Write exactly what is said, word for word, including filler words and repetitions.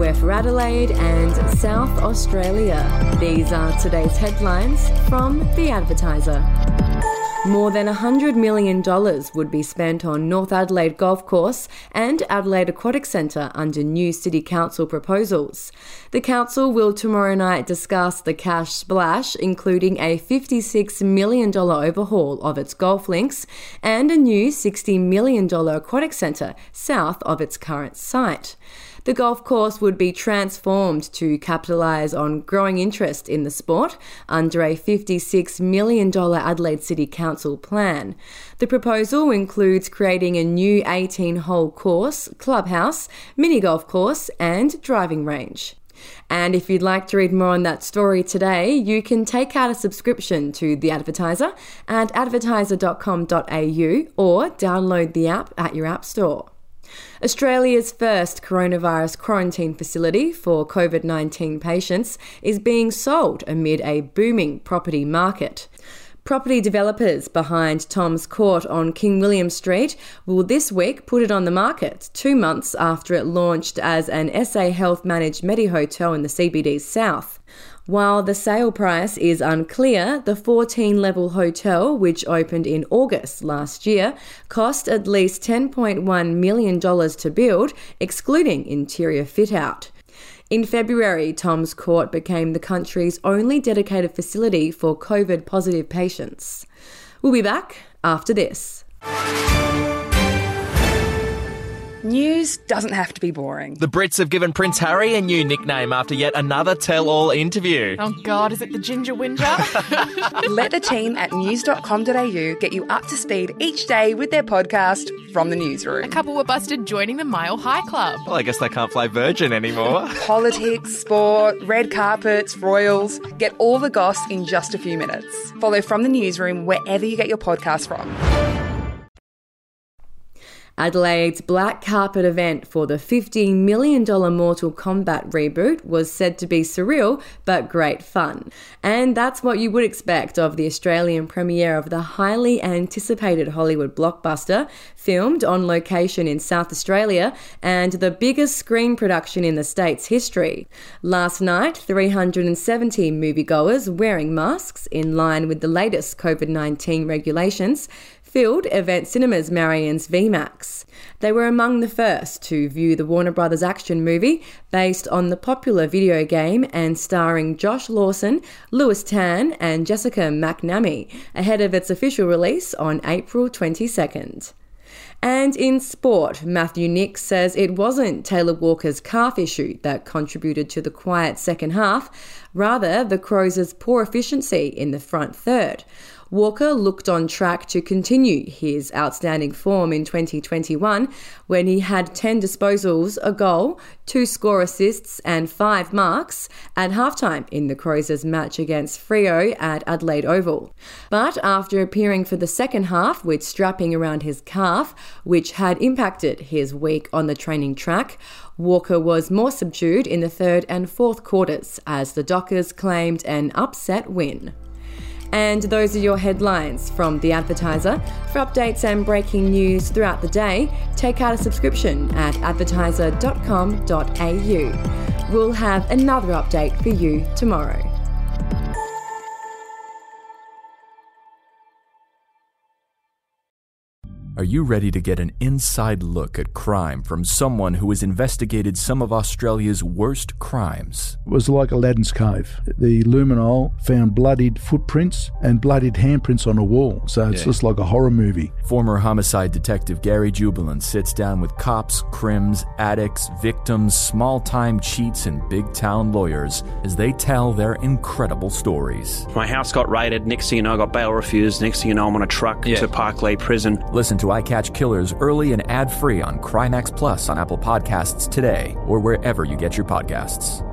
We're for Adelaide and South Australia. These are today's headlines from The Advertiser. More than one hundred million dollars would be spent on North Adelaide Golf Course and Adelaide Aquatic Centre under new City Council proposals. The Council will tomorrow night discuss the cash splash, including a fifty-six million dollars overhaul of its golf links and a new sixty million dollars aquatic centre south of its current site. The golf course would be transformed to capitalise on growing interest in the sport under a fifty-six million dollars Adelaide City Council plan. The proposal includes creating a new eighteen-hole course, clubhouse, mini-golf course and driving range. And if you'd like to read more on that story today, you can take out a subscription to The Advertiser at advertiser dot com dot a u or download the app at your app store. Australia's first coronavirus quarantine facility for COVID nineteen patients is being sold amid a booming property market. Property developers behind Tom's Court on King William Street will this week put it on the market, two months after it launched as an S A Health managed Medi-Hotel in the C B D's south. While the sale price is unclear, the fourteen-level hotel, which opened in August last year, cost at least ten point one million dollars to build, excluding interior fit-out. In February, Tom's Court became the country's only dedicated facility for COVID-positive patients. We'll be back after this. News doesn't have to be boring. The Brits have given Prince Harry a new nickname after yet another tell-all interview. Oh God, is it the Ginger Whinger? Let the team at news dot com dot a u get you up to speed each day with their podcast, From the Newsroom. A couple were busted joining the Mile High Club. Well, I guess they can't fly Virgin anymore. Politics, sport, red carpets, royals. Get all the goss in just a few minutes. Follow From the Newsroom wherever you get your podcast from. Adelaide's black carpet event for the fifty million dollars Mortal Kombat reboot was said to be surreal but great fun. And that's what you would expect of the Australian premiere of the highly anticipated Hollywood blockbuster, filmed on location in South Australia and the biggest screen production in the state's history. Last night, three hundred seventy moviegoers wearing masks in line with the latest COVID nineteen regulations filled Event Cinemas Marion's V MAX. They were among the first to view the Warner Brothers action movie based on the popular video game and starring Josh Lawson, Lewis Tan and Jessica McNamee ahead of its official release on April twenty-second. And in sport, Matthew Nicks says it wasn't Taylor Walker's calf issue that contributed to the quiet second half, rather the Crows' poor efficiency in the front third. Walker looked on track to continue his outstanding form in twenty twenty-one when he had ten disposals, a goal, two score assists and five marks at halftime in the Crows' match against Freo at Adelaide Oval. But after appearing for the second half with strapping around his calf, which had impacted his week on the training track, Walker was more subdued in the third and fourth quarters as the Dockers claimed an upset win. And those are your headlines from The Advertiser. For updates and breaking news throughout the day, take out a subscription at advertiser dot com dot a u. We'll have another update for you tomorrow. Are you ready to get an inside look at crime from someone who has investigated some of Australia's worst crimes? It was like Aladdin's Cave. The luminol found bloodied footprints and bloodied handprints on a wall, so it's yeah. just like a horror movie. Former homicide detective Gary Jubilant sits down with cops, crims, addicts, victims, small-time cheats, and big-town lawyers as they tell their incredible stories. My house got raided. Next thing you know, I got bail refused. Next thing you know, I'm on a truck yeah. to Parklea Prison. Listen to I Catch Killers early and ad-free on Crimex Plus on Apple Podcasts today or wherever you get your podcasts.